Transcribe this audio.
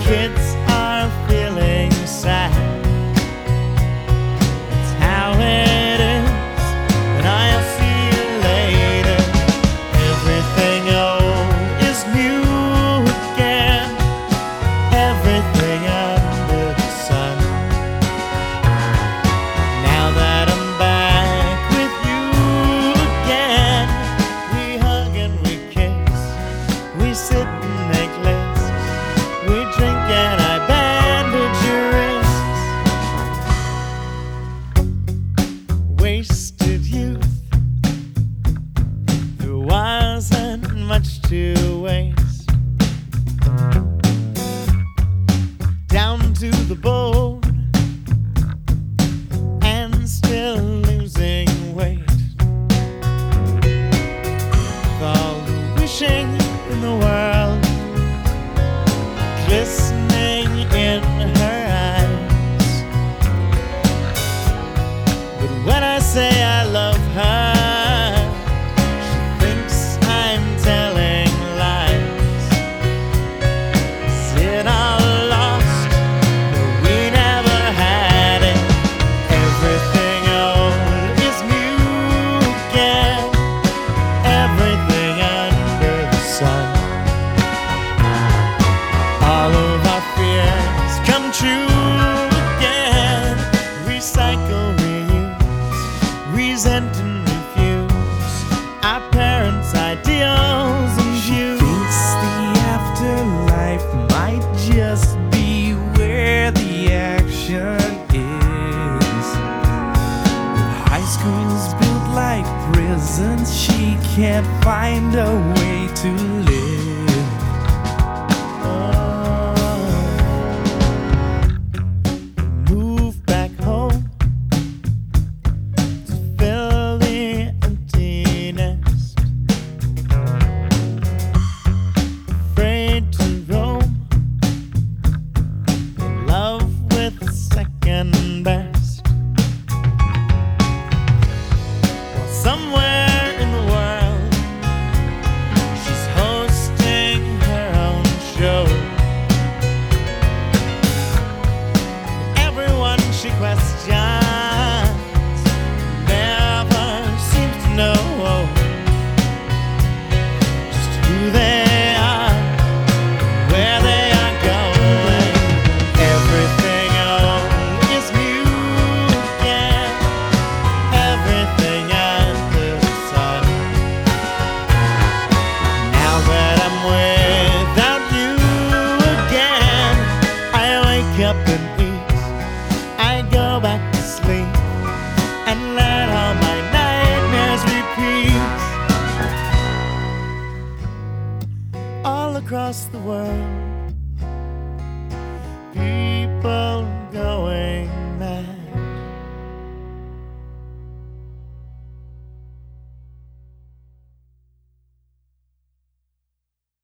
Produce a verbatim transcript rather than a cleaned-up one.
kids are feeling sad. It's how it is, and I'll see you later. Everything old is new again, everything under the sun. Now that I'm back with you again, we hug and we kiss, we sit and make lists, we drink and I bandage your wrists. Wasted youth, there wasn't much to waste. Down to the bone and still losing weight. With all the wishing in the world glistening in her eyes. But when I say I love her, she thinks I'm telling lies. Is it all lost? No, we never had it. Everything old is new again, everything under the sun. All of our fears come true again. Recycle, reuse, resent and refuse our parents' ideals and views. Thinks the afterlife might just be where the action is. With high schools built like prisons, she can't find a way to live. Move back home to fill the empty nest. Afraid to roam, in love with second best. Well, somewhere in the world, she's hosting her own show. Everyone she questions never seems to know just who they are, where they are going. Everything old is new again, everything under the sun. Now that I'm without you again, I wake up and eat, I go back to sleep, and let all my nightmares repeat. All across the world,